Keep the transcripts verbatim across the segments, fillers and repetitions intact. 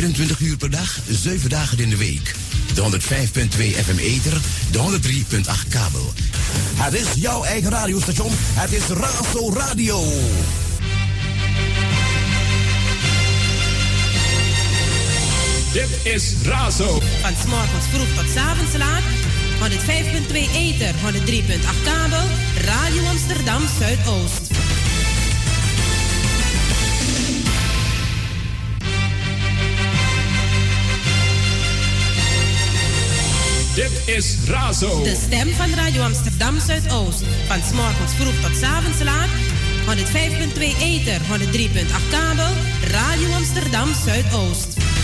vierentwintig uur per dag, zeven dagen in de week. De honderd vijf punt twee F M ether, de honderd drie punt acht kabel. Het is jouw eigen radiostation. Het is Razo Radio. Dit is Razo. Van 's morgens vroeg tot 's avonds laat. honderd vijf punt twee ether, honderd drie punt acht kabel. Radio Amsterdam Zuidoost. Dit is Razo. De stem van Radio Amsterdam Zuidoost. Van 's morgens vroeg tot 's avonds laat. honderd vijf punt twee ether, honderd drie punt acht kabel. Radio Amsterdam Zuidoost.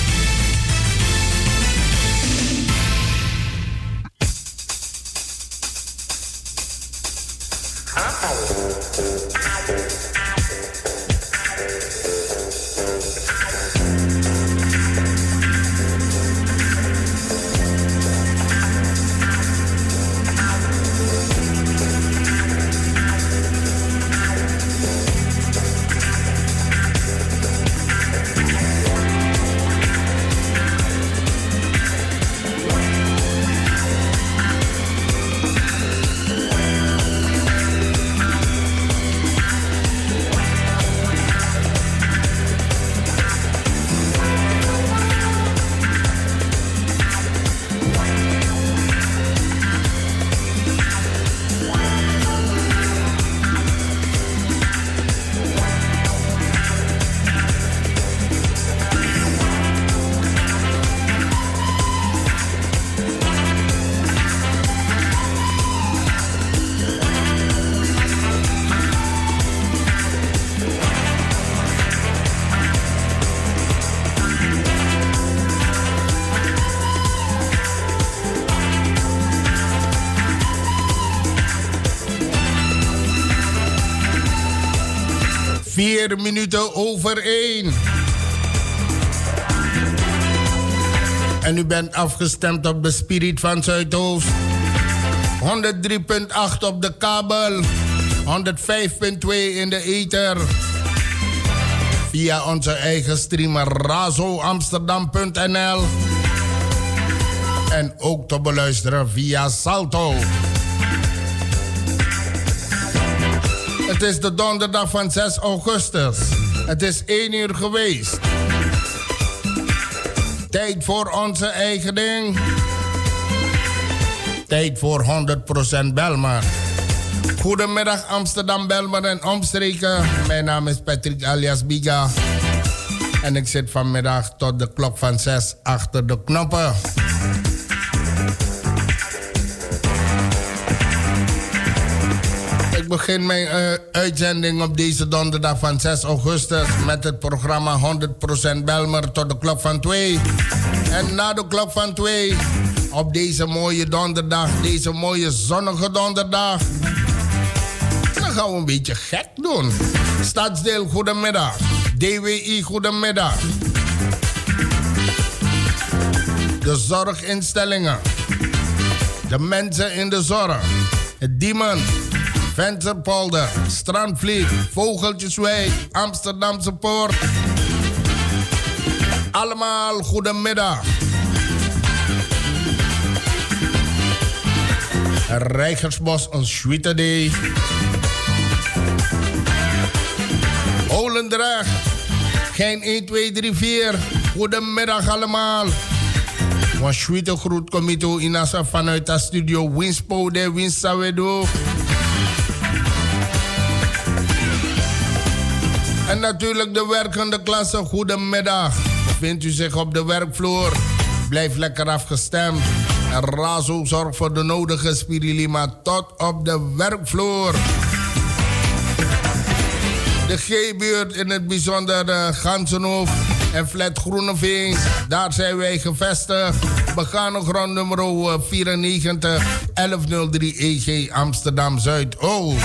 Vier minuten over één. En u bent afgestemd op de Spirit van Zuidoost. honderd drie punt acht op de kabel. honderd vijf punt twee in de ether. Via onze eigen streamer razo amsterdam punt n l. En ook te beluisteren via Salto. Het is de donderdag van zes augustus. Het is één uur geweest. Tijd voor onze eigen ding. Tijd voor honderd procent Belmar. Goedemiddag Amsterdam, Belmar en omstreken. Mijn naam is Patrick alias Biga. En ik zit vanmiddag tot de klok van zes achter de knoppen. Ik begin mijn uh, uitzending op deze donderdag van zes augustus met het programma honderd procent Belmer tot de klok van twee. En na de klok van twee, op deze mooie donderdag, deze mooie zonnige donderdag, dan gaan we een beetje gek doen. Stadsdeel, goedemiddag. D W I, goedemiddag. De zorginstellingen. De mensen in de zorg. Het Diemen. Venterpolder, Strandvliet, Vogeltjeswijk, Amsterdamse Poort. Allemaal goedemiddag. Rijgersbos, een sweete day. Olendracht, geen één, twee, drie, vier. Goedemiddag allemaal. Een sweete groet komt u in vanuit de studio Winspo de Winsawedo. En natuurlijk de werkende klasse, goedemiddag. Vindt u zich op de werkvloer? Blijf lekker afgestemd. En Razo zorgt voor de nodige spirilima tot op de werkvloer. De G-buurt in het bijzonder uh, Gansenhoef en Flat Groeneveen. Daar zijn wij gevestigd. Begane grond nummer vierennegentig elf nul drie E G Amsterdam Zuidoost.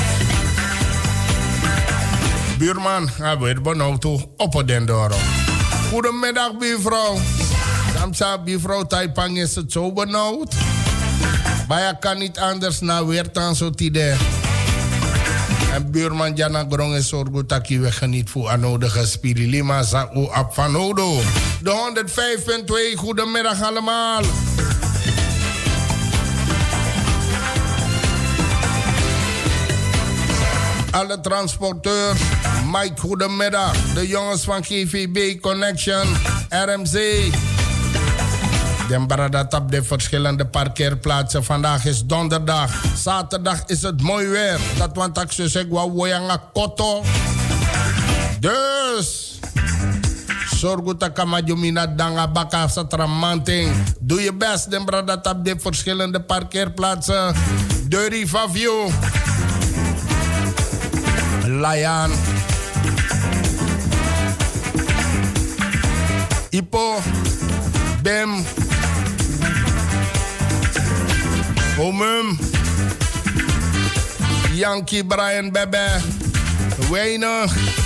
Buurman, hij weer benauwd toe op het dendoro. Goedemiddag, buurvrouw. Samsa, buurvrouw Taipang, is het zo benauwd? Maar je kan niet anders naar weer dan zo tide. En buurman Jana Grong is zorgo taki we geniet voor anodige Spirilima Zao Ab van Odo. De honderdvijf punt twee, goedemiddag allemaal. Alle transporteurs, Mike, goedemiddag. De jongens van G V B Connection, R M C. Den baradat op de verschillende parkeerplaatsen. Vandaag is donderdag. Zaterdag is het mooi weer. Dat want ik zo zeg, wa woyanga koto. Dus, zorg dat kamadjumina danga baka satramanting. Doe je best, den baradat op de verschillende parkeerplaatsen. De Rivavio. Layan. Ipo. Bem. Omum. Yankee Brian Bebe. Wayne.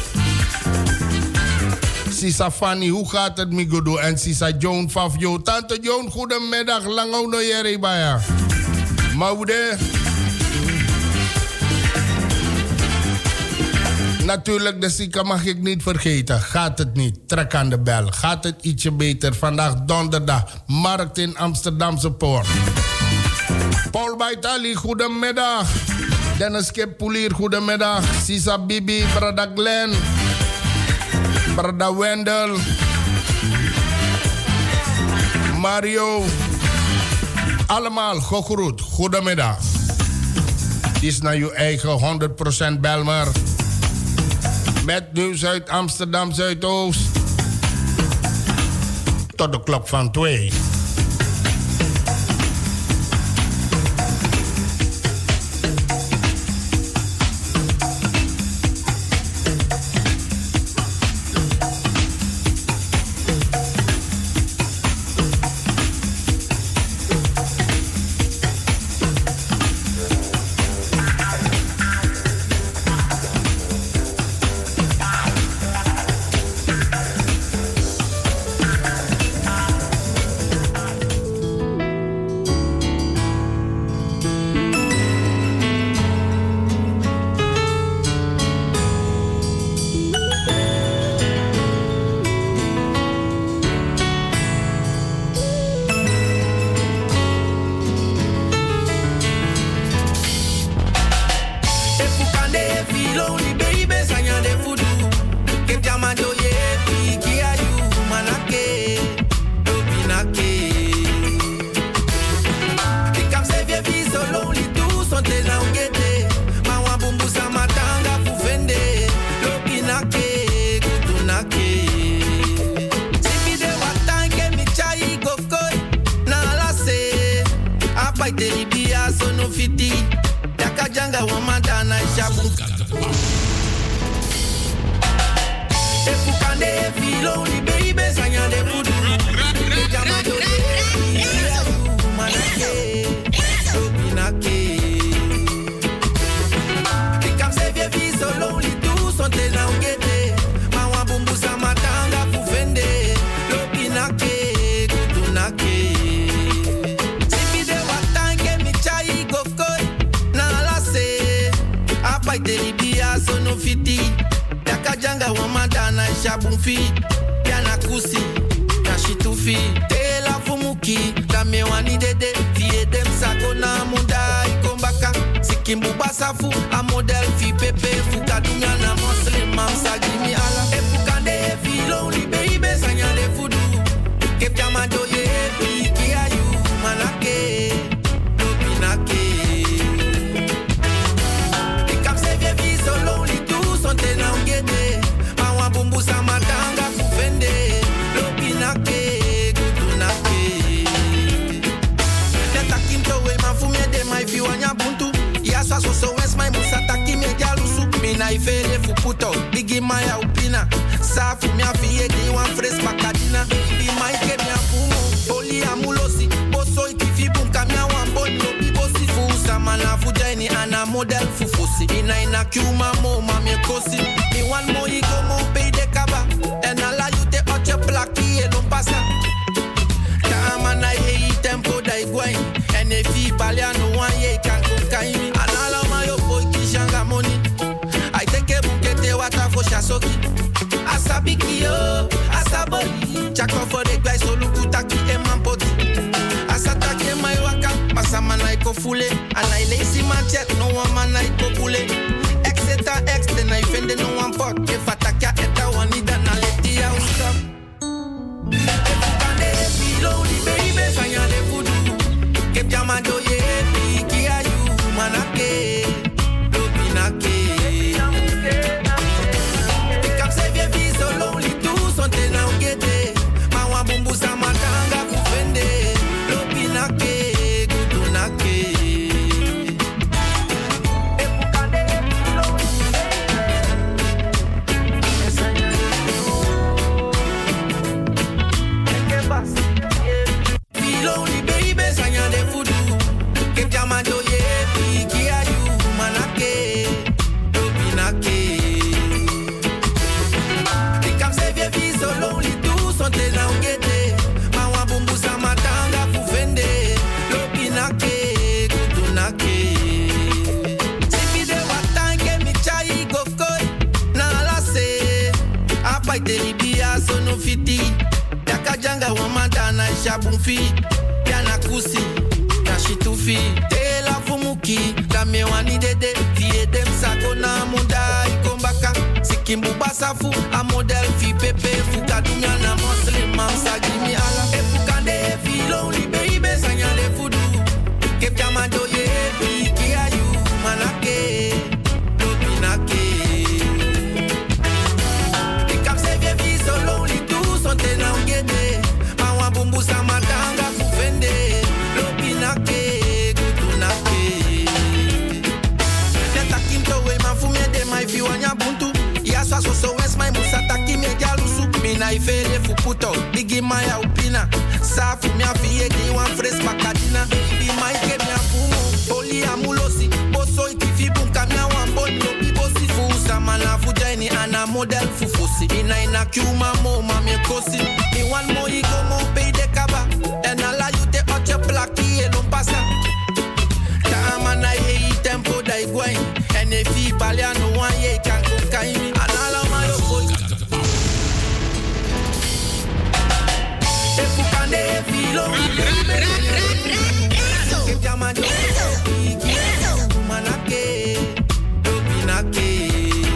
Sisa Fanny, hoe gaat het Migodo? En Sisa Joan Favio. Tante Joan, goedemiddag. Lang ook nog jere baya. Maude. Natuurlijk, de zieke mag ik niet vergeten. Gaat het niet? Trek aan de bel. Gaat het ietsje beter? Vandaag donderdag. Markt in Amsterdamse Poort. Paul Baitali, goedemiddag. Dennis Kippoelier, goedemiddag. Sisa Bibi, Brada Glenn. Brada Wendel. Mario. Allemaal gegroet. Goedemiddag. Het is naar uw eigen honderd procent Belmer. Met nieuws uit Amsterdam Zuidoost. Tot de klok van twee. wata fo shasoki. Asabiki yo, asaboli. Chako for the guys so lukutaki e mampoti. Asatake mai waka, masamana iko fule. Anai lazy man chat, no one man iko bule. Exeta ex, then I fende no one pot. If ataka eta wanida na leti ya stop. Kande lonely baby, sanya de voodoo. Keep jamado ye, piki ayu manake, lopinake. Pick up save your vie so lonely too, sonte na ugete. Mawa bumbu sa matanga kufende, lopinake, gudunake. Sono fiti, yakajanga wamadana shabumfi, yana kusi, yashitufi, tela fumuki, kamewani dede, vie dem sako na muda ikombaka, sikimbu basafu, a model fi pepe, fukadunya na muslim, mamsa gimi ala, efukande fi lonely baby, sanya le fudu, kep jamado ye, fi kiayu, manake, lopinake. Sonte na ugede, mawa bumbu sa matanga kufende, lopinake, gudunake. Neta kimto we mafumye de mai fiwanya buntu, yaswa so so wes mai musata kimye jalusu, mina ifele fuputo, bigi maya upina, safu mia fiye ki wan fres makadina, bi mai ke mia fumu, oli amulosi, boso itifi bunka mia wan bon lopi bosi, fusa mana fujaini ana model fufusi, ina ina kiuma mo mami kosi, mi wan mo iko mo pay de kaba, en ala you te oche plaki e non pasa, ka amana ye i tempo da igwai, en e fi paliano wan ye kan kokaimi, anala mayo koi. E fukande e filo, ke jamado, manake, lopinake.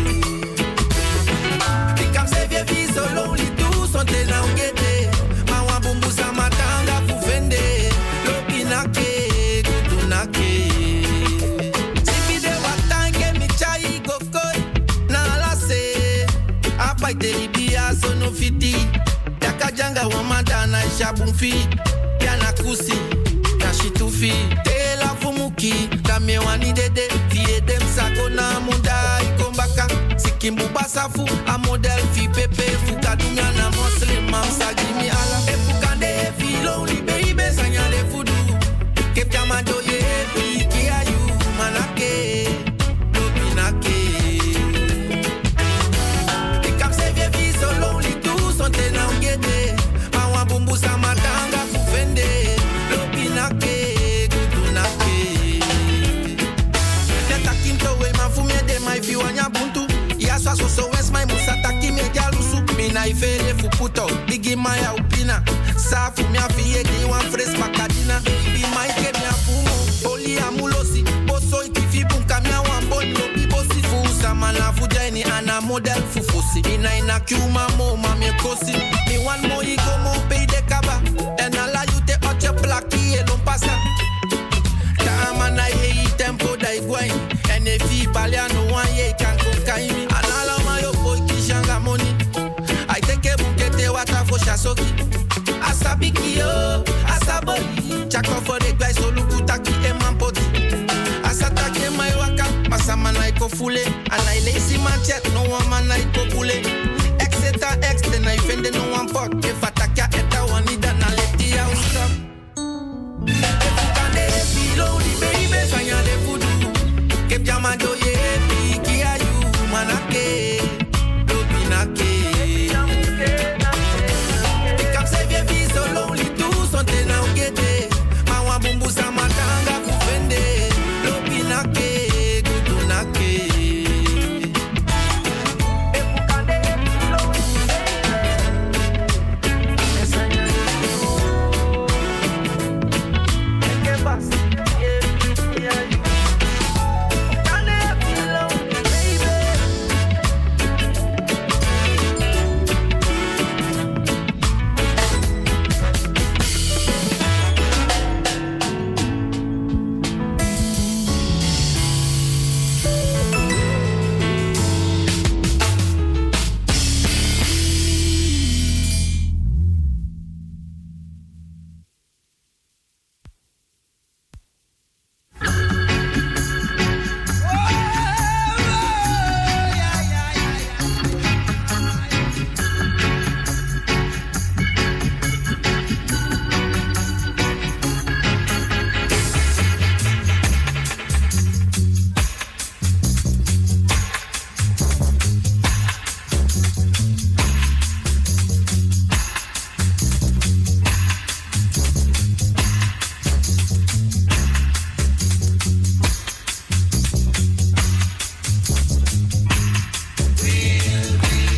Sonte na ugete, mawa bumbu sa matanga fufende, lopinake, gudunake. Sipide watange michai gokoi, na alase, apa iteribia sono fiti, yakajanga wamadana shabumfi, yana kusi, yashitufi, tela fumuki, kamewani dede, vie dem sako na muda ikombaka, sikimbu basafu, a model fi pepe, fukadunya na muslim, mamsa gimi ala, efukande fi lonely baby, sanya le fudu, kep jamado ye, piki ayu, manake, lopinake. Pikam save vie so lonely too, sonte na ugede, mawa bumbu sa matanga kufende, lopinake, gudunake. Neta kimto we mafumye de mai fiwanya buntu, yaswa so so wes mai musata kimye jalusu, mina ifele fuputo, bigi maya upina, safu mia fiye ki wan fres makadina, bi mai ke mia fumu, oli amulosi, boso itifi bunka mia wan bon lopi bosi, fusa mana fujaini ana model fufusi, ina ina kiuma mo mami kosi, mi wan mo iko mo pay de kaba, en ala you te oche plaki e non pasa, ka amana ye i tempo da igwai, en e fi paliano wan ye kan kokaimi, anala mayo boy kishanga money, I take a bukete wata fo shasoki, asabiki yo, asaboli, chako for the guys so lukutaki e mampoti, asatake mai waka, masamana iko fule, anai lazy man chat, no one man iko bule, exeta ex, then I fende no one pot, if ataka eta wanida na leti ya stop. Efukande fi lonely baby, sanya le fudu, kep jamado ye, piki ayu, manake, lopinake. Pikam save vie so lonely too, sonte na ugete, mawa bumbu sa matanga kufende, lopinake, gudunake.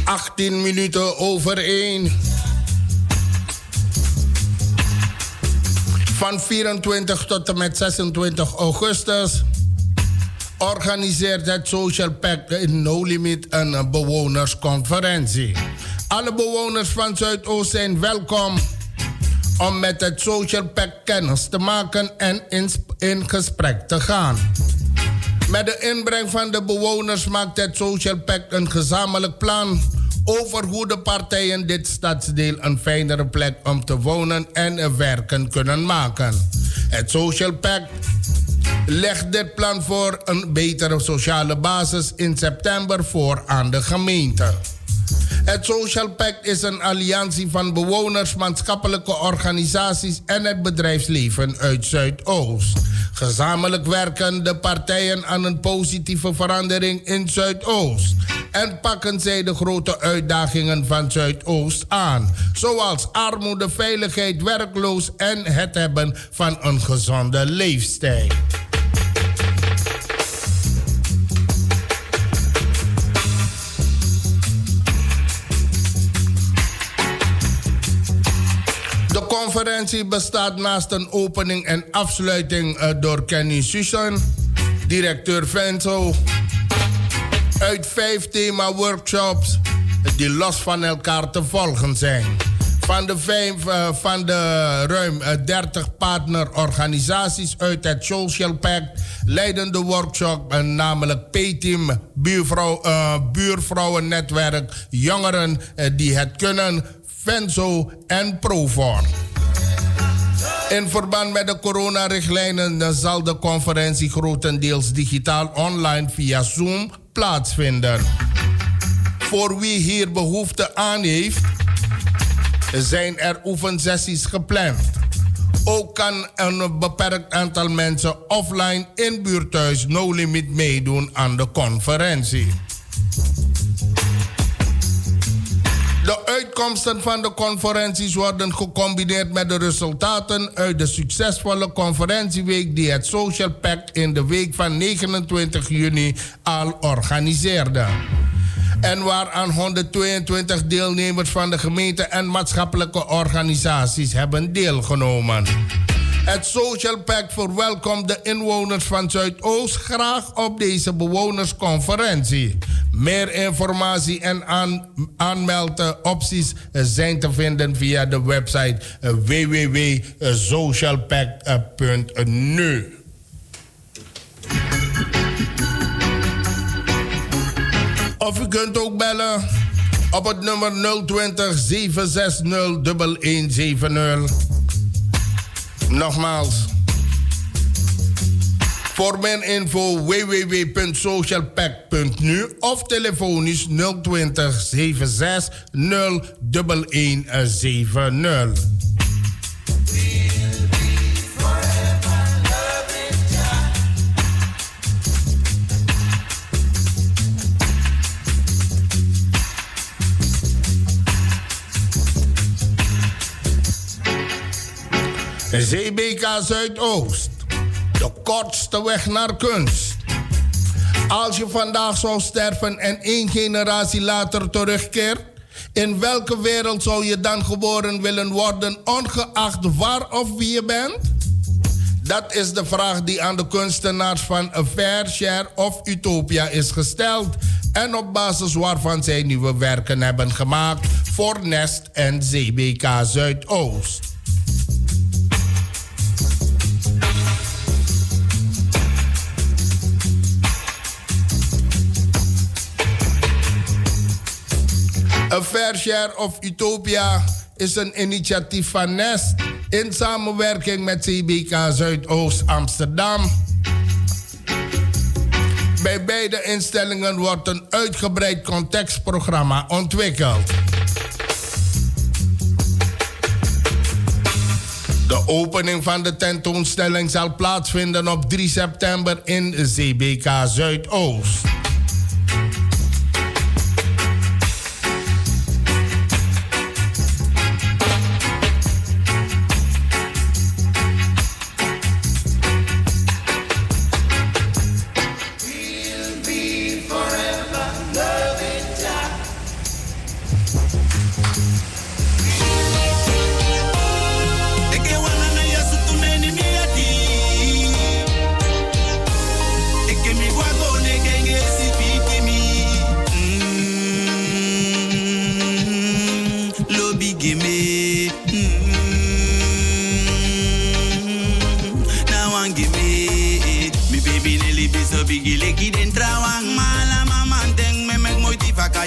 achttien minuten over één. Van vierentwintig tot en met zesentwintig augustus organiseert het Social Pact in No Limit een bewonersconferentie. Alle bewoners van Zuidoost zijn welkom om met het Social Pact kennis te maken en in, in gesprek te gaan. Met de inbreng van de bewoners maakt het Social Pact een gezamenlijk plan over hoe de partijen dit stadsdeel een fijnere plek om te wonen en werken kunnen maken. Het Social Pact legt dit plan voor een betere sociale basis in september voor aan de gemeente. Het Social Pact is een alliantie van bewoners, maatschappelijke organisaties en het bedrijfsleven uit Zuidoost. Gezamenlijk werken de partijen aan een positieve verandering in Zuidoost en pakken zij de grote uitdagingen van Zuidoost aan, zoals armoede, veiligheid, werkloos en het hebben van een gezonde leefstijl. De conferentie bestaat naast een opening en afsluiting uh, door Kenny Susan, directeur Venzo, uit vijf thema-workshops die los van elkaar te volgen zijn. Van de, vijf, uh, van de ruim uh, dertig partnerorganisaties uit het Social Pact leiden de workshop, uh, namelijk P-Team, buurvrouw, uh, buurvrouwennetwerk, jongeren uh, die het kunnen, Venzo en Profor. In verband met de coronarichtlijnen zal de conferentie grotendeels digitaal online via Zoom plaatsvinden. Voor wie hier behoefte aan heeft, zijn er oefensessies gepland. Ook kan een beperkt aantal mensen offline in buurthuis No Limit meedoen aan de conferentie. De uitkomsten van de conferenties worden gecombineerd met de resultaten uit de succesvolle conferentieweek die het Social Pact in de week van negenentwintig juni al organiseerde. En waaraan honderdtweeëntwintig deelnemers van de gemeente en maatschappelijke organisaties hebben deelgenomen. Het Social Pact verwelkomt de inwoners van Zuidoost graag op deze bewonersconferentie. Meer informatie en aan, aanmeldopties zijn te vinden via de website w w w punt social pact punt n u. Of u kunt ook bellen op het nummer nul twintig, zeven zes nul, een een zeven nul. Nogmaals. Voor meer info w w w punt social pact punt n u of telefonisch nul twintig, zeven zes nul, een een zeven nul. Z B K Zuidoost, de kortste weg naar kunst. Als je vandaag zou sterven en één generatie later terugkeert, in welke wereld zou je dan geboren willen worden, ongeacht waar of wie je bent? Dat is de vraag die aan de kunstenaars van A Fair Share of Utopia is gesteld en op basis waarvan zij nieuwe werken hebben gemaakt voor Nest en Z B K Zuidoost. A Fair Share of Utopia is een initiatief van Nest in samenwerking met C B K Zuidoost Amsterdam. Bij beide instellingen wordt een uitgebreid contextprogramma ontwikkeld. De opening van de tentoonstelling zal plaatsvinden op drie september in C B K Zuidoost.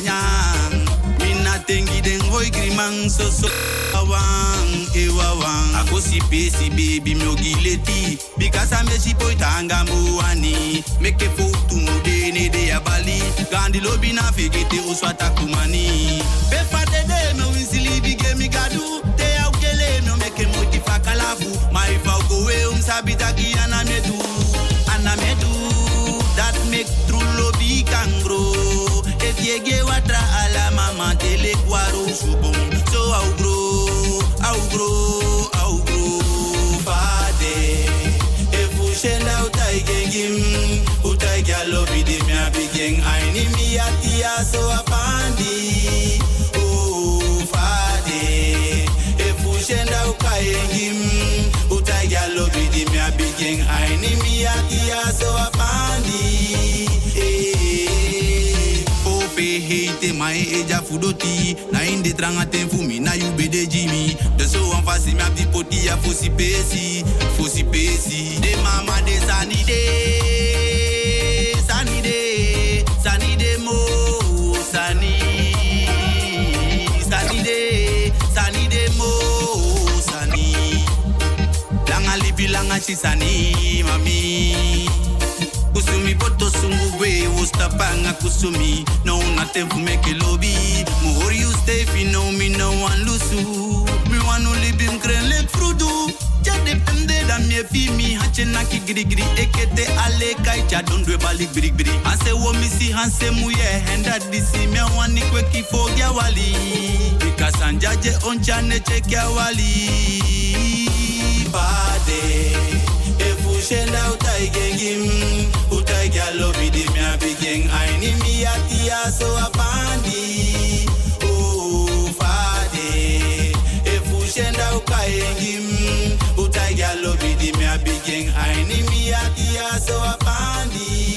nyang. Mina tengi den hoi grimang so so wang ewa wang. Ako si pesi baby mi ogileti. Because I'm a shipoi tanga muani. Make a photo mude ne de abali. Gandhi lobi na figete uswata kumani. Befa de de me winsili bige mi gadu. Te au kele me make moti fakalafu. My faugo we um sabitaki anamedu. Anamedu. That make true lobby can grow. If you get watra ala mama tele kwaro subong. So I'll grow, I'll grow, I'll grow. Fade, if you send out I can give, utai ya lobby de me a begin. I need me at the so a pandi. Oh, fade, if you send out I can give, utai ya lobby de me a begin. I need me at the so a pandi. Ope hate my eja fudoti. Na inde tranga ten fumi na you be de Jimmy. De so an fasi me ap di poti ya fosi pesi, fosi pesi. De mama de sanide, sanide, sanide mo, sani, sanide, sanide mo, sani. Langa libi langa chisani, mami. Kusumi poto sungu we ustapanga kusumi. No nothing for make it lobby. More you stay fi know me no one lusu. Me want only bim kren lek frudu. Ja depende da me fi mi hache na ki gri gri. Ekete ale kai cha don dwe balik brik brik. Hanse wo mi si hanse muye henda disi me wani kwe ki fogya wali. Because anjaje oncha ne check ya wali. Bade. Shenda utai gengim, utai galobi di mi abigeng. I ni mi atia so apandi. Oh fade, efu shenda ukai gengim, utai galobi di mi abigeng. I ni mi atia so apandi.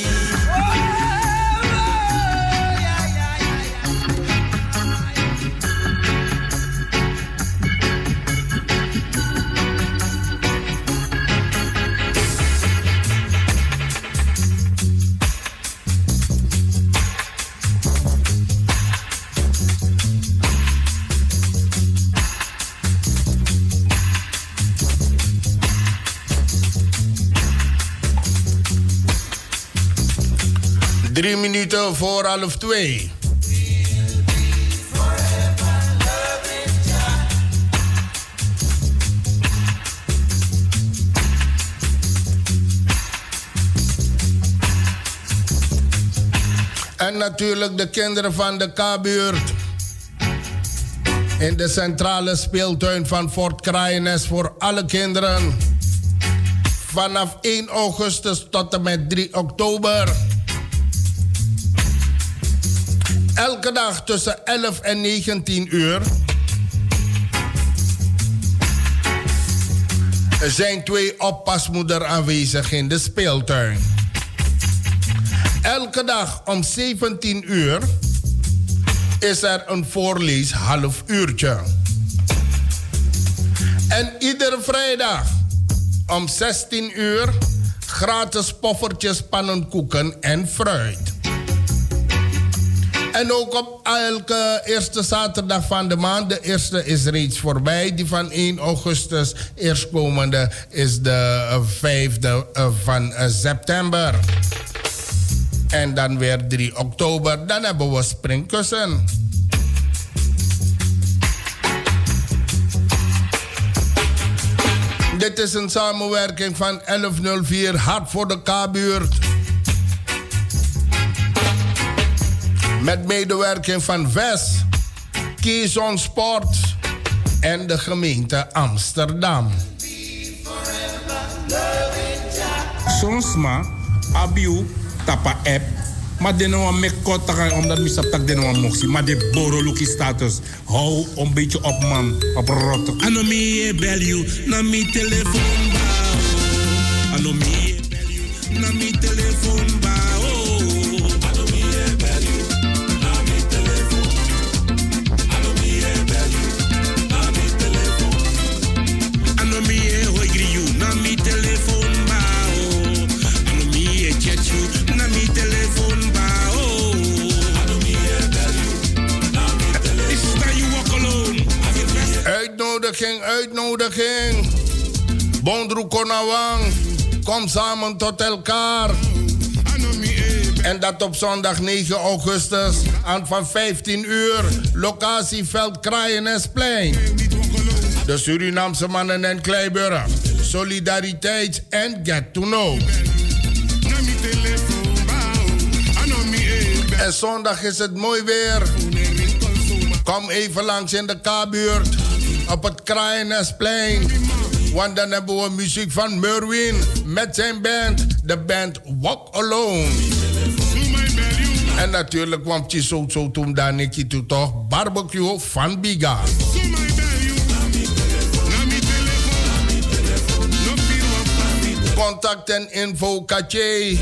Drie minuten voor half twee. En natuurlijk de kinderen van de K-buurt. In de centrale speeltuin van Fort Kraaienest voor alle kinderen. Vanaf één augustus tot en met drie oktober. Elke dag tussen elf en negentien uur. Er zijn twee oppasmoeders aanwezig in de speeltuin. Elke dag om zeventien uur is er een voorlees half uurtje. En iedere vrijdag om zestien uur gratis poffertjes, pannenkoeken en fruit. En ook op elke eerste zaterdag van de maand. De eerste is reeds voorbij. Die van één augustus. Eerstkomende is de vijfde van september. En dan weer drie oktober. Dan hebben we springkussen. Dit is een samenwerking van elf nul vier Hart voor de K-buurt. Met medewerking van V E S, Keyson Sport en de gemeente Amsterdam. Soms abiu tapa app, maar de nou met kort omdat mi saptak de nou moxie, maar de boroluki status hou een beetje op man op rotte. Anomie bel you na mi telefoon ba, anomie bel you na mi telefoon ba. Uitnodiging, uitnodiging. Bondru Konawang, kom samen tot elkaar. En dat op zondag negen augustus aan van vijftien uur. Locatie Veld Kraaienesplein. De Surinaamse mannen en Kleiburg. Solidariteit en get to know. En zondag is het mooi weer. Kom even langs in de K-buurt. Op het Kraaienesplein. Want dan hebben we muziek van Merwin met zijn band. De band Walk Alone. En natuurlijk kwam je zo zo toen daar Nicky toe toch. Barbecue van Biga. Contact en info Katje.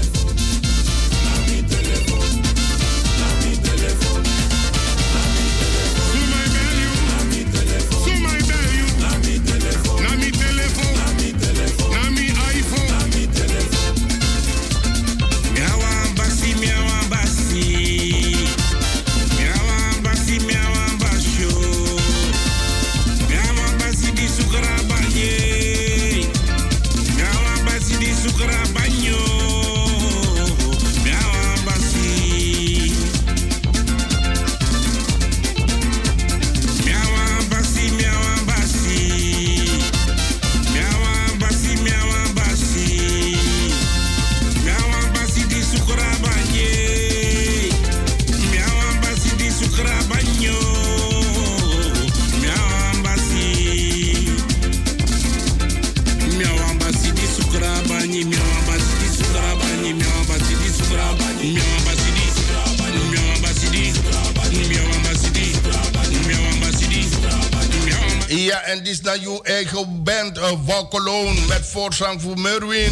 Ja, en dit is naar uw eigen band, uh, Walk Alone, met voorzang voor Merwin.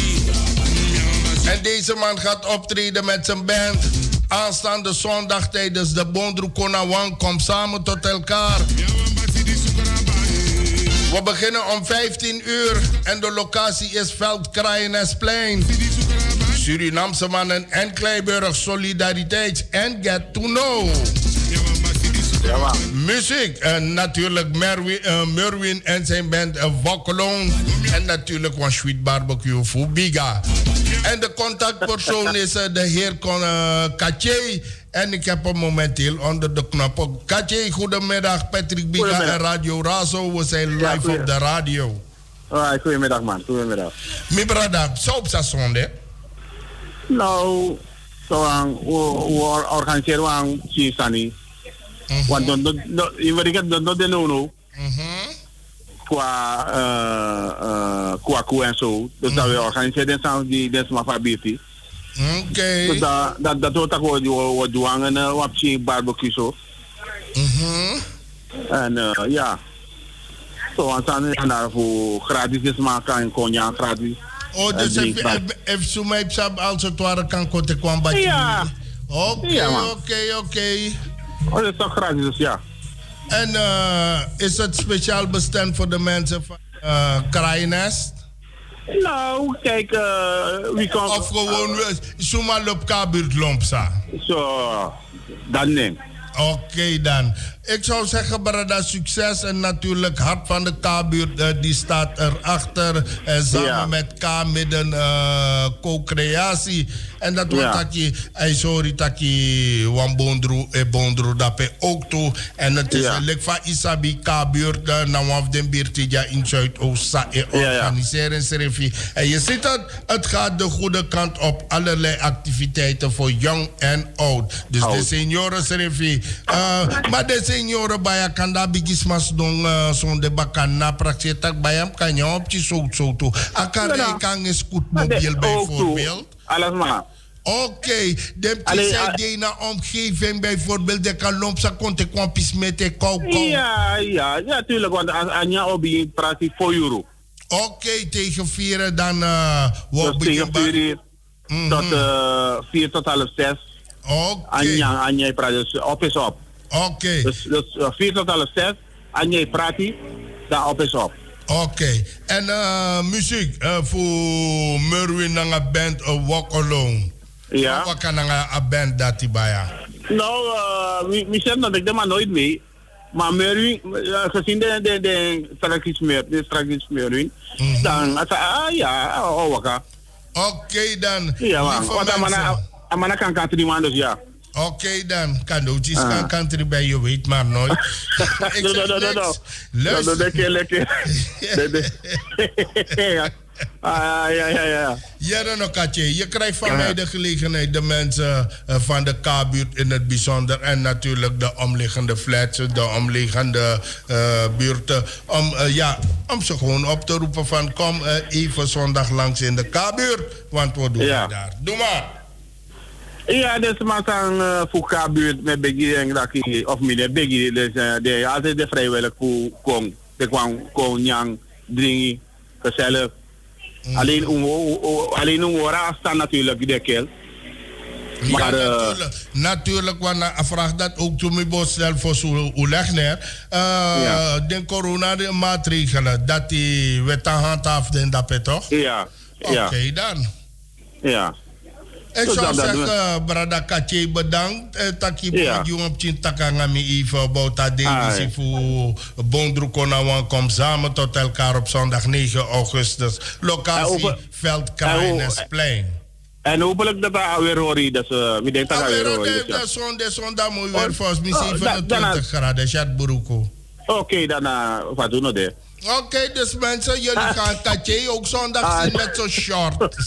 En deze man gaat optreden met zijn band. Aanstaande zondag tijdens de Bondru Konawang. Kom samen tot elkaar. We beginnen om vijftien uur en de locatie is Veld Kraaienesplein. Surinaamse mannen en Kleiburg, solidariteit en get to know. Ja, muziek, uh, natuurlijk Merwin, uh, Merwin en zijn band uh, Walk Alone. En natuurlijk een sweet barbecue voor Biga. En de contactpersoon is uh, de heer uh, Katje. En ik heb hem momenteel onder de knoppen. Katje, goedemiddag. Patrick Biga en Radio Razo. We zijn live ja, op de radio. Alright, goedemiddag man, goedemiddag. Mijn brada, zo op dat zonde? Nou, zo aan, we organiseren we aan Chisani. Want dan, dan, dan, dan, dan, dan, dan, qua, uh, uh, qua koe en zo. Dus dat we organiseren samen die des maar van B T. Oké. Dus dat, dat, dat wordt ook wat doen en wat je barbecue zo. En uh, ja. Zo, aan staan daar voor gratis is maken en konja gratis. Oh, dus if zo mij als het ware kan koten kwam bij je. Ja. Oké, oké, oké. Oh, dat is toch gratis, dus ja. En uh, is het speciaal bestemd voor de mensen van uh, Kraaienest? Nou, kijk, uh, wie kan... Of gewoon, uh, zomaar op K-buurt Lompsa? Zo, dan neem. Oké okay, dan. Ik zou zeggen, brada, succes. En natuurlijk Hart van de K-buurt, uh, die staat erachter. En samen ja. met K-midden uh, co-creatie. En dat wordt ja. dat je, ik sorry dat je wan bondru e bondru dape ook toe. En het is ja. een lek van Isabi K-buurt, uh, na waf den Birtidja in Zuidoost sa e organiseren ja, ja. En je ziet het, het gaat de goede kant op. Allerlei activiteiten voor jong en oud. Dus oud. De senioren Serefi. Uh, maar de senioren bij kan daar bigismas doen zo'n de bakan na praxis tak bij kan je op je zo zo toe. Akare kan een scootmobiel bijvoorbeeld. Alles maar. Oké, okay. De zei na omgeving bijvoorbeeld de kan lompsa konte kwampis met de kou kou. Ja, ja, ja, tuurlijk, want Anja obi praat voor euro. Oké, okay, tegen vieren dan uh, wat dus tegen vier mm-hmm. tot uh, vier tot half zes. Oké. Okay. Anja, Anja praat dus op is op. Oké. Okay. Dus, dus uh, vier tot half zes, Anja praat die, daar op is op. Oké. Okay. En uh, muziek uh, voor Merwin en een band uh, Walk Alone. Ja. Wat kan een band dat die bij jou? Nou, uh, misschien dat ik er maar nooit mee. Maar Merwin, gezien de, de, de strategisch meer, de strategisch Merwin, mm-hmm. dan, ah ja, oh, waka. Oké okay, dan. Ja, man. Want Amana kan country man, dus ja. Oké okay, dan. Cadeautjes ah. kan country bij je, weet maar nooit. Ik no, no, no, no, no. Luister. Lekker, lekker. Ah, ja, ja, ja. Ja, dan ook, Katje. Je krijgt van ja. mij de gelegenheid de mensen uh, van de K-buurt in het bijzonder en natuurlijk de omliggende flats, de omliggende uh, buurten, om, uh, ja, om ze gewoon op te roepen van kom uh, even zondag langs in de K-buurt, want wat doen we ja. daar? Doe maar. Ja, dus maar dan uh, voor K-buurt met Biggie en Raki, of meneer Biggie, dus uh, de, altijd de vrijwillig voor kom. De kwam, kon, jang, drinken, gezellig. Mm. Alleen om ora staan natuurlijk de keel. Maar ja, natuurlijk, uh, natuurlijk, want ik vraag dat ook toen ik bestel voor zo'n legner. Ja. De corona-maatregelen, dat die wet aan handhaafd in dat toch? Ja. Oké, okay, dan. Ja. Ik zou zeggen, brada Katje, bedankt. Dat je bedankt op je takangami even about dat ding. Voor Bondroekona komt samen tot elkaar op zondag negen augustus. Locatie Veldkraaiensplein. En hopelijk dat we alweer horen. Dus wie denkt dat we alweer horen. De zon, de zon, dan moet je weer volgens mij zevenentwintig graden. Sjat Broeko. Oké, dan wat doen we daar? Oké, okay, dus mensen, jullie gaan Katje ook zondag zien met zo'n short.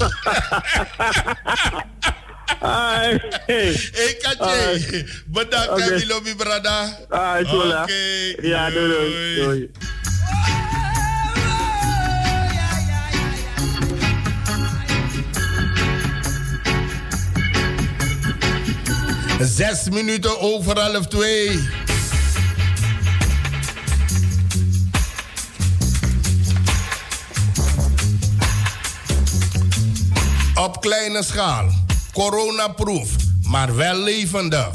Hey, hey Katje, bedankt okay. Kevin Lobby, brada. Oké, okay. Ja, doei doei. doei. Zes minuten over half twee. Op kleine schaal, coronaproof, maar wel levendig.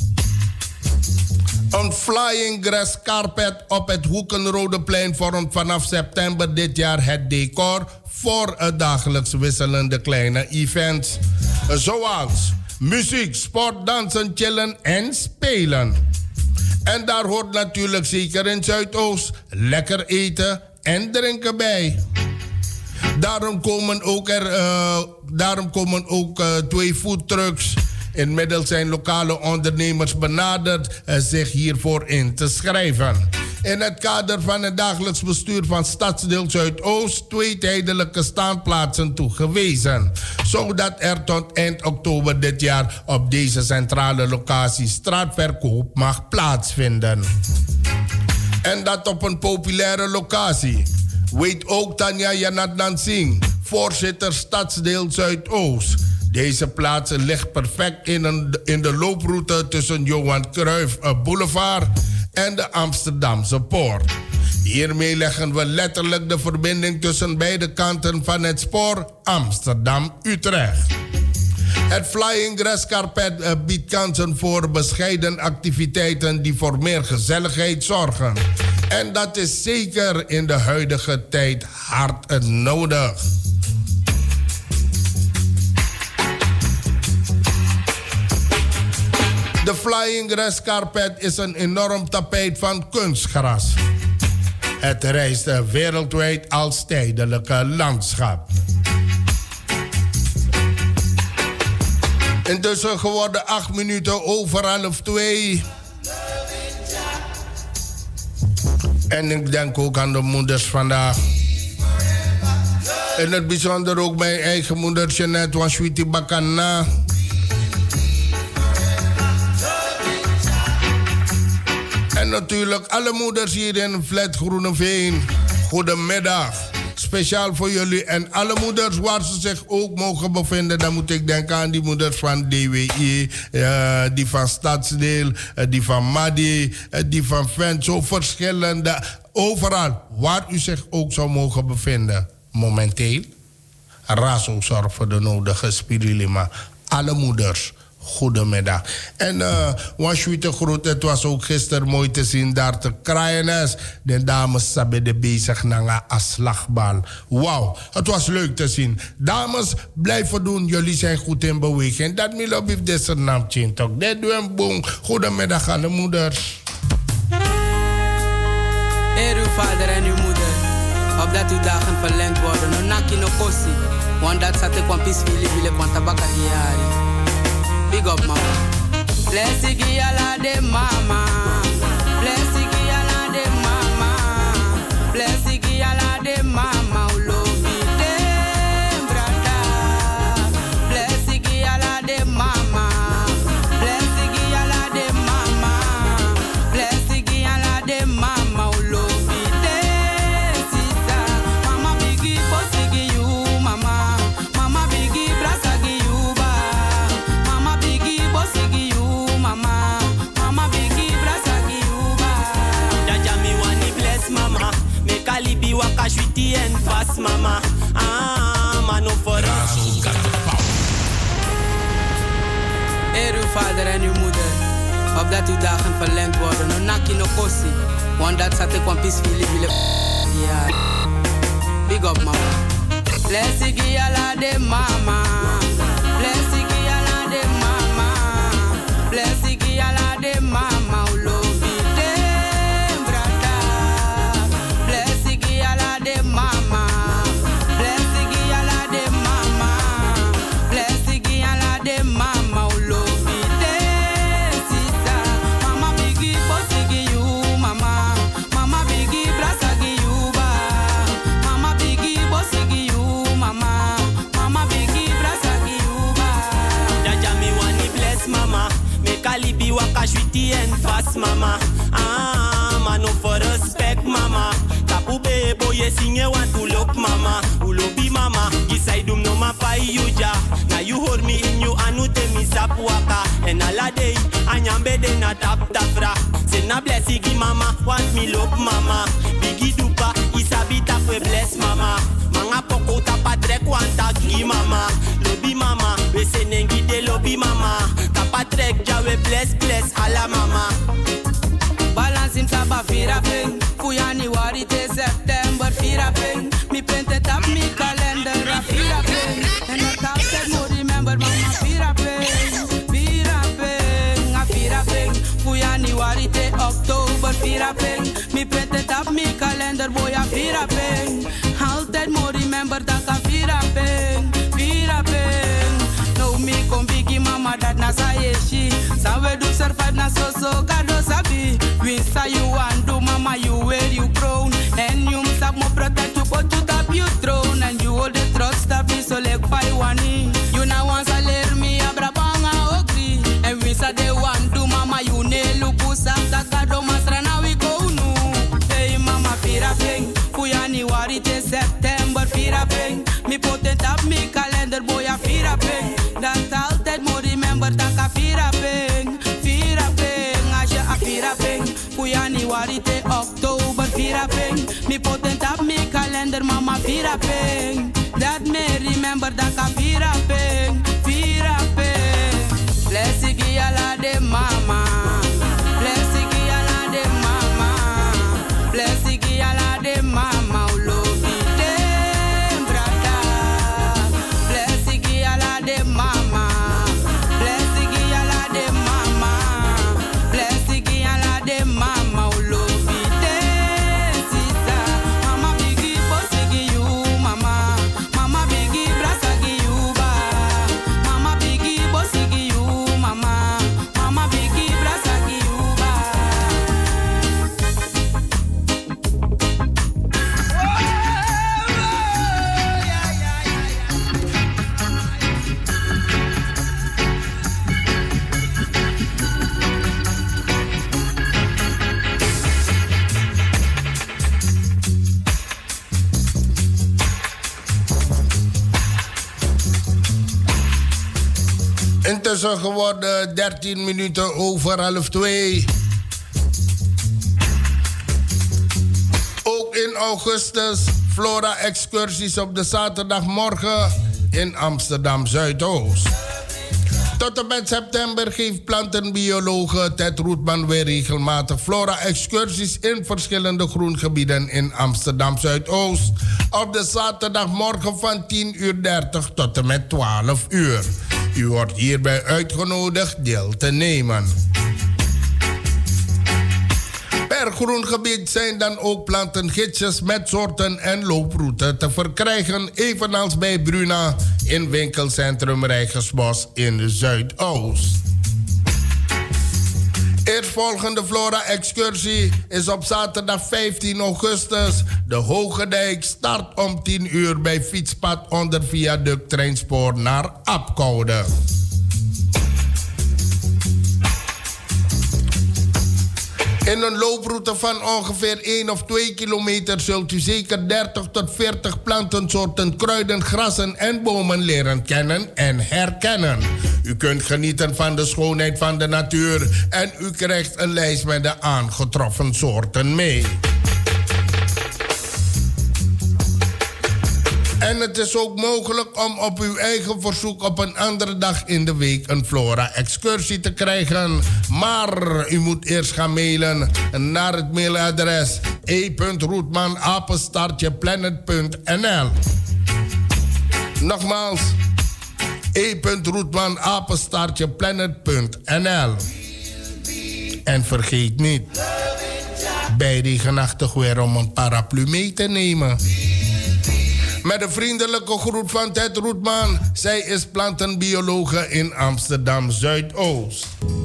Een flying grass carpet op het Hoekenrodeplein vormt vanaf september dit jaar het decor voor het dagelijks wisselende kleine events. Zoals muziek, sport, dansen, chillen en spelen. En daar hoort natuurlijk zeker in Zuidoost lekker eten en drinken bij. Daarom komen ook, er, uh, daarom komen ook uh, twee foodtrucks. Inmiddels zijn lokale ondernemers benaderd uh, zich hiervoor in te schrijven. In het kader van het dagelijks bestuur van Stadsdeel Zuidoost twee tijdelijke staanplaatsen toegewezen. Zodat er tot eind oktober dit jaar op deze centrale locatie straatverkoop mag plaatsvinden. En dat op een populaire locatie. Weet ook Tanja Janatnan Singh, voorzitter Stadsdeel Zuidoost. Deze plaats ligt perfect in, een, in de looproute tussen Johan Cruijff Boulevard en de Amsterdamse Poort. Hiermee leggen we letterlijk de verbinding tussen beide kanten van het spoor Amsterdam-Utrecht. Het Flying Grass Carpet biedt kansen voor bescheiden activiteiten die voor meer gezelligheid zorgen. En dat is zeker in de huidige tijd hard nodig. De Flying Grass Carpet is een enorm tapijt van kunstgras. Het reist wereldwijd als tijdelijke landschap. Intussen geworden acht minuten over half twee. En ik denk ook aan de moeders vandaag. In het bijzonder ook mijn eigen moeder Jeanette Wanswiti Bakana. En natuurlijk alle moeders hier in Flat Groeneveen. Goedemiddag. Speciaal voor jullie en alle moeders waar ze zich ook mogen bevinden. Dan moet ik denken aan die moeders van D W I, uh, die van Stadsdeel, uh, die van Madi, uh, die van Vent. Zo verschillende. Overal waar u zich ook zou mogen bevinden. Momenteel. Razo zorgt voor de nodige spirulima. Alle moeders. Goedemiddag. En uh, was je te groot, het was ook gisteren mooi te zien daar te kraaien. De dames zijn bezig naar een afslagbal. Wauw, het was leuk te zien. Dames, blijven doen, jullie zijn goed in beweging. Dat me op deze naam toch. Dat doen boom. Goedemiddag aan de moeders. Eer uw vader en uw moeder, opdat uw dagen verlengd worden. No naki no kosi, want dat zat ik van pisvili vile van tabaka hiari. Big up mama. Bless Igiala de mama. Bless Igiala de mama. Bless Igiala de mama. Ulobi de brada. Bless Igiala de mama. Bless Igiala de mama. Bless Igiala de mama. Ulobi de sisa. Mama bigi bosigi you mama. Mama bigi brasagi you ba. Mama bigi bosigi you mama. Mama bigi brasagi you ba. Jaja mi wani bless mama. Me kalibi waka shwiti en fast mama. Ah, mano for us. Eer uw vader en uw moeder, opdat uw dagen verlengd worden. No naki no kosi, want dat zat ik van pisvili vile ja. Big up mama. Bless Igiala de mama. Bless Igiala de mama. Bless Igiala de mama. Ulobi de brada. Bless Igiala de mama. Bless Igiala de mama. Bless Igiala de mama. Ulobi de sisa. Mama bigi bosigi you mama. Mama bigi brasagi you ba. Mama bigi bosigi you mama. Mama bigi brasagi you ba. Jaja mi wani bless mama. Me kalibi waka shwiti en fast mama. Ah, mano for respect mama. Tapu be boye singe want to look mama. Ulobi mama. Gisai dum no ma pai yuja. Na you hold me in you anu te mi sap waka. En ala day anyambe de na tap tafra. Se na bless igi mama. Want me look mama. Bigi dupa isabi tap we bless mama. Manga poko tapa trek want gi mama. Lobi mama. We se nengi de lobi mama. Tapa trek ja we bless bless ala mama. Balance him saba vira ping. Fuyani wari te September vira ping. Mi print tap mi calendar a vira ping. And the top said no remember mama vira ping. Vira ping, a vira ping. Fuyani wari te October vira ping. Mi print tap mi calendar boy a vira ping. Altijd mo remember dat a vira ping. Vira ping. No me kon bigi mama dat na sa yeshi. Sa we do survive na so so kado sabi. We say you want do mama you wear you crown. And you must have more protect you but you tap you throne. And you hold the trust tap me so like five one. You now want to learn me abra banga ogri. And we say they want do mama you ne lupusa. Takado masra na we go no. Hey mama pira ping. Kuyani wari te September pira ping. Me put it up me calendar boy a pira ping. Dat altijd moet remember dat a pira ping. Pira ping. Als je a pira ping. Kuyani wari te Oktober pira ping. Me put it up me calendar mama pira ping. Dat me remember dat a pira ping. Pira ping. Bless Igiala de mama. Bless Igiala de mama. Bless Igiala de mama. Ulobi de brada. Bless Igiala de mama. Bless Igiala de mama. Bless Igiala de mama. Ulobi de sisa. Mama bigi bosigi you mama. Mama bigi brasagi you ba. Mama bigi bosigi you mama. Mama bigi brasagi you ba. Intussen geworden dertien minuten over half twee. Ook in augustus flora-excursies op de zaterdagmorgen in Amsterdam Zuidoost. Tot en met september geeft plantenbiologe Ted Roetman weer regelmatig flora-excursies in verschillende groengebieden in Amsterdam Zuidoost. Op de zaterdagmorgen van tien uur dertig tot en met twaalf uur. U wordt hierbij uitgenodigd deel te nemen. Per groengebied zijn dan ook plantengidsjes met soorten en looproute te verkrijgen, evenals bij Bruna in winkelcentrum Rijgersbos in Zuidoost. Eerstvolgende Flora-excursie is op zaterdag vijftien augustus. De Hoge Dijk start om tien uur bij fietspad onder viaduct Treinspoor naar Apkoude. In een looproute van ongeveer één of twee kilometer zult u zeker dertig tot veertig plantensoorten, kruiden, grassen en bomen leren kennen en herkennen. U kunt genieten van de schoonheid van de natuur en u krijgt een lijst met de aangetroffen soorten mee. En het is ook mogelijk om op uw eigen verzoek op een andere dag in de week een Flora-excursie te krijgen. Maar u moet eerst gaan mailen naar het mailadres e punt roetman apenstaartje planet punt n l. Nogmaals, e punt roetman apenstaartje planet punt n l. En vergeet niet, bij regenachtig weer om een paraplu mee te nemen. Met een vriendelijke groet van Ted Roetman. Zij is plantenbiologe in Amsterdam Zuidoost.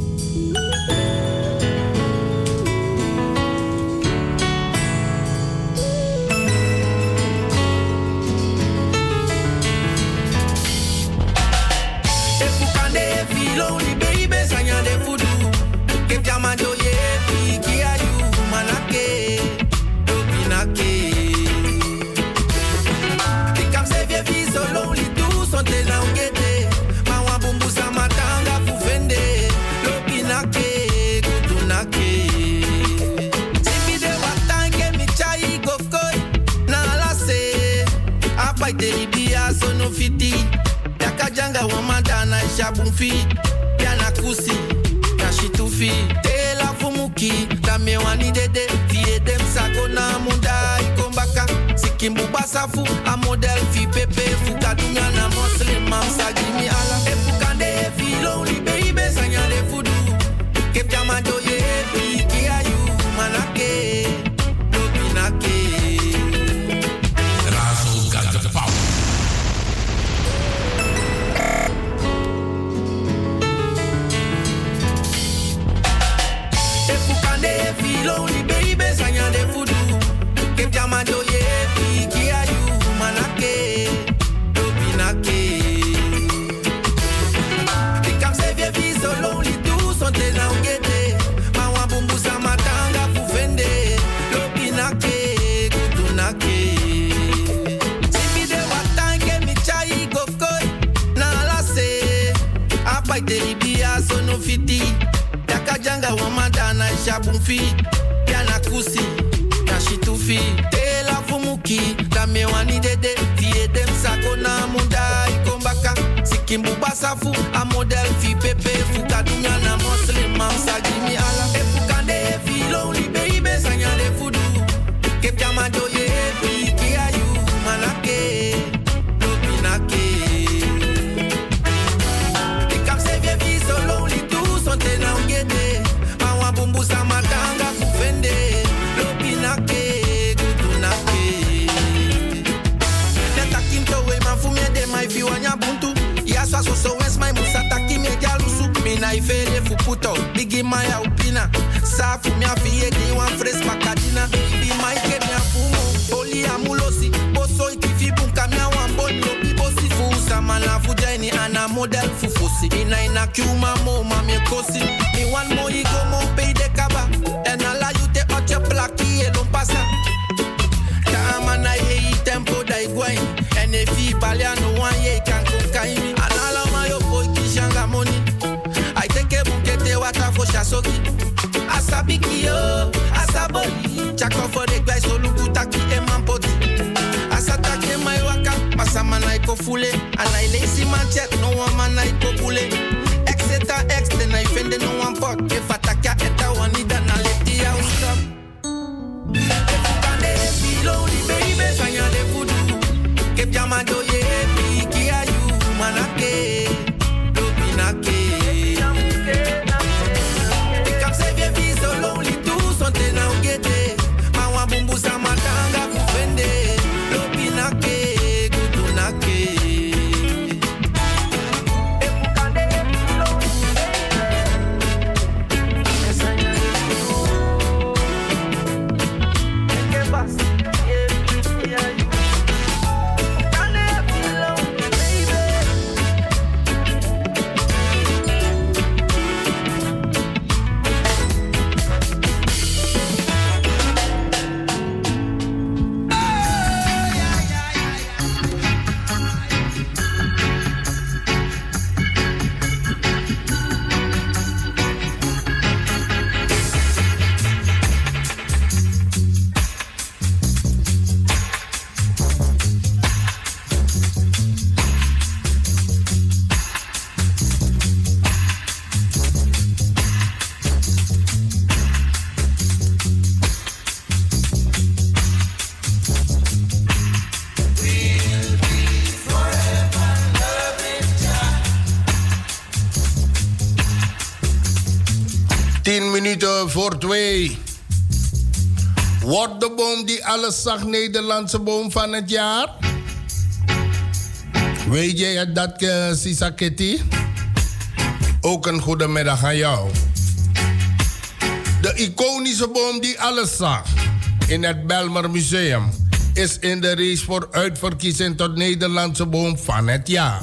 Yakajanga wamadana shabumfi yana kusi na shitufi tela fumuki tamewani dede tie dem sakona munda ikombaka sikimbu basafu a model fi pepe fukadunya na muslim mamsa gimi ala efukande fi lonely baby sanya de fudu kep jama doye fi kia you manake lopinake Razo got the power. Lonely baby, sanya de fudu. Keep jama do ye, piki ayu manake, lopinake. The camp save your vie so lonely too, so te na ungete. Mawa bumbu sa matanga fufende, lopinake, kutunake. Sipi de watange mi chai gokoi, na la se. Apa ite libia so no fiti. Yakajanga wamadana shabumfi. Yana kusi, na shitufi tela fumuki, tamewani dede tie dem sakona munda ikombaka sikimbu basafu a model fi pepe fukadunya na muslim mamsa gimi ala efukande fi lonely baby sanya de fudu kep jama doye fi kia you manake lopinake ikam se vie vi so lonely too so te na ungete mawa bumbu sa matanga fufende lopinake kutunake neta kimto we mafumye de mai fi wanya buntu ya so so so wes mai musata kimye jalusu mina ifele fuputo bigi mai upina sa fumya fi egi wan fresh makadina bi mai ke mya fumo oli amulosi boso itifi bunka mya wan bon lobi bosi fu samana fujaini ana model fufusi ina ina kyuma mo mame kosi mi wan mo igo mo pay de kaba en ala yute oche plaki e lon pasa kama na ye tempo da igwai en e fi paliano wan ye kan kokaini anala mayo boy kishanga money I take bunkete wata fo shasoki asabiki yo asaboli chako for the guys so lukutaki e mampoti asatake mai waka masama na iko fule anai lazy man check no one man na iko bule exeta ex then I fende no one pot if ataka eta wanida na leti ya stop efukande fi lonely baby sanya de fudu kep jama doye piki ayu manake lopinake ikam se vie vi so lonely too so te na ungete voor twee. Wordt de boom die alles zag Nederlandse boom van het jaar? Weet jij dat, uh, Sisa Kitty? Ook een goede middag aan jou. De iconische boom die alles zag in het Bijlmer Museum is in de race voor uitverkiezing tot Nederlandse boom van het jaar.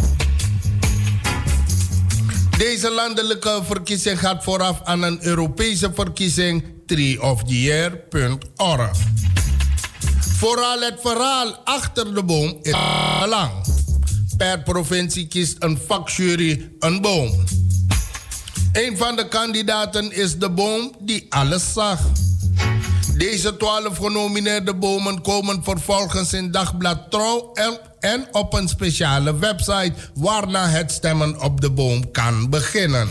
Deze landelijke verkiezing gaat vooraf aan een Europese verkiezing tree of the year punt org. Vooral het verhaal achter de boom is lang. Per provincie kiest een vakjury een boom. Een van de kandidaten is de boom die alles zag. Deze twaalf genomineerde bomen komen vervolgens in Dagblad Trouw en op een speciale website waarna het stemmen op de boom kan beginnen.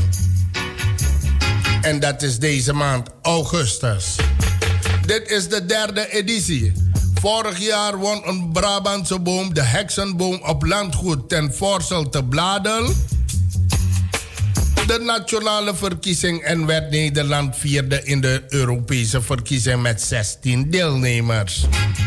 En dat is deze maand augustus. Dit is de derde editie. Vorig jaar won een Brabantse boom de heksenboom op landgoed ten Voorsel te Bladel de nationale verkiezing en werd Nederland vierde in de Europese verkiezing met zestien deelnemers.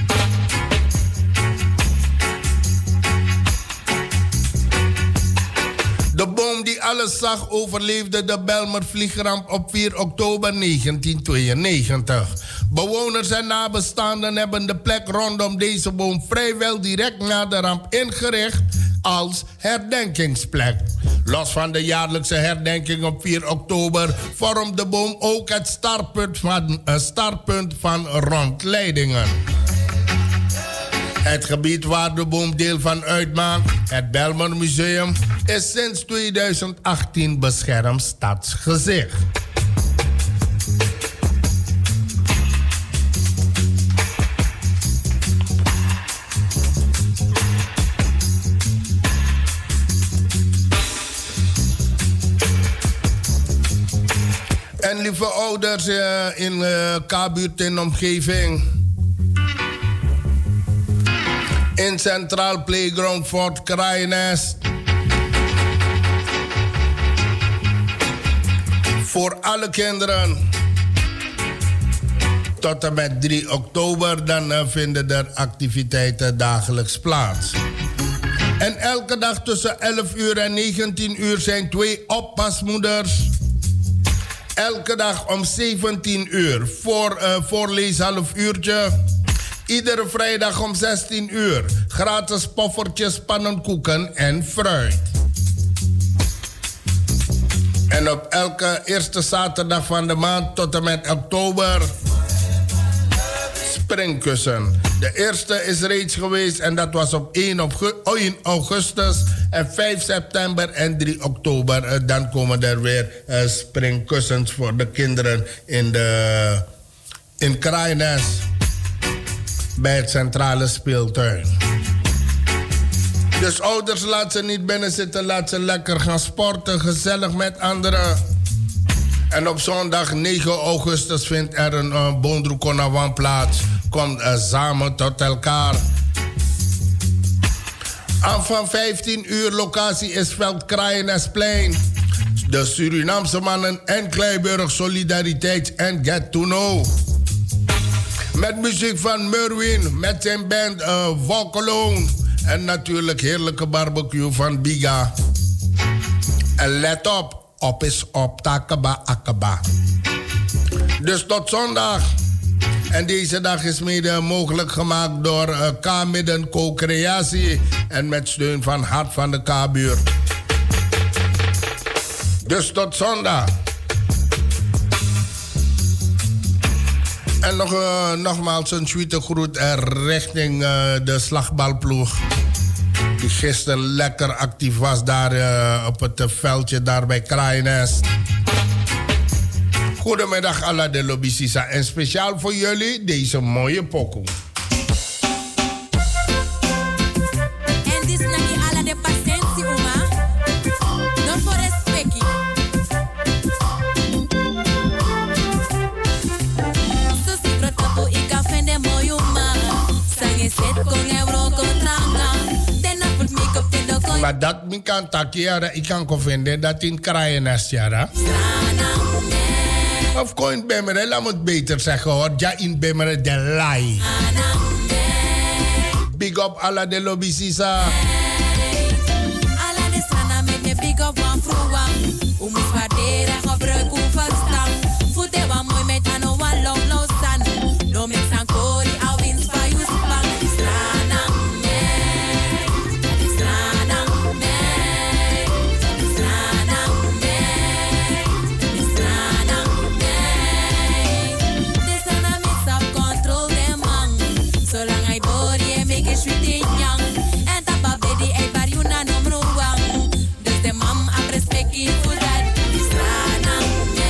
De boom die alles zag overleefde de Bijlmer vliegramp op vier oktober negentien tweeënnegentig. Bewoners en nabestaanden hebben de plek rondom deze boom vrijwel direct na de ramp ingericht als herdenkingsplek. Los van de jaarlijkse herdenking op vier oktober vormt de boom ook het startpunt van, uh, startpunt van rondleidingen. Het gebied waar de boom deel van uitmaakt, het Bijlmer Museum, is sinds tweeduizend achttien beschermd stadsgezicht. En lieve ouders uh, in uh, K-buurt en omgeving. In Centraal Playground Fort Kraaienest. Voor alle kinderen. Tot en met drie oktober dan uh, vinden er activiteiten dagelijks plaats. En elke dag tussen elf uur en negentien uur zijn twee oppasmoeders. Elke dag om zeventien uur voor uh, voorlees half uurtje. Iedere vrijdag om zestien uur. Gratis poffertjes, pannenkoeken en fruit. En op elke eerste zaterdag van de maand tot en met oktober springkussen. De eerste is reeds geweest en dat was op één augustus en vijf september en drie oktober. Dan komen er weer uh, springkussens voor de kinderen in, de, in Kraaienest bij het centrale speeltuin. Dus ouders, laat ze niet binnen zitten, laat ze lekker gaan sporten, gezellig met anderen. En op zondag negen augustus vindt er een uh, Bondroekonawan plaats. Kom uh, samen tot elkaar. Aan van vijftien uur, locatie is Veld Kraaienestplein. De Surinaamse mannen en Kleiburg Solidariteits en Get to Know. Met muziek van Merwin, met zijn band uh, Volkoloon. En natuurlijk heerlijke barbecue van Biga. En let op. Op is op, takaba akaba. Dus tot zondag. En deze dag is mede mogelijk gemaakt door uh, K-Midden Co-creatie en met steun van Hart van de K-buurt. Dus tot zondag. En nog, uh, nogmaals een sweete groet uh, richting uh, de slagbalploeg. Die gisteren lekker actief was daar uh, op het uh, veldje daar bij Kraaienest. Goedemiddag alla de Lobisisa en speciaal voor jullie deze mooie pokoe. En dit is niet alla de patiëntie, oma. Non voor respecti. Zo si protopo ik kan vinden mooi oma. Sange set con euro contranga. Maar dat mi kan takiara, ik kan vinden dat in Kraaienest, ja. Of coin bemmeren, laat me het beter zeggen hoor. Ja in bemmeren de lai. Big up alla de lobby sisa. Alla de sana met me big up van vroeger. Hoe moet waarderen, gebruik hoe verstaan. Voeten wat mooi met aan een long no san. No mix aan kori, al winst van je spang. Strana me, strana me, strana me, strana me. De sana mix up control de man. Zolang hij body en make it sweet in young. En tapa baby, hij bar you na numero one. Dus de mam ap respect you for that. Strana me,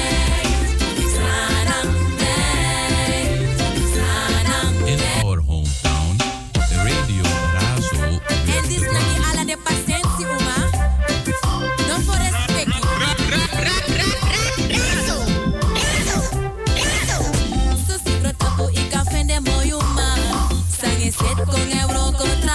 strana me, strana me. In our hometown, the radio Razo. En dis na ni ala de pacientie, uma. Don't for respect you. So si protapo i café de moyuma. Sang is het con euro contra.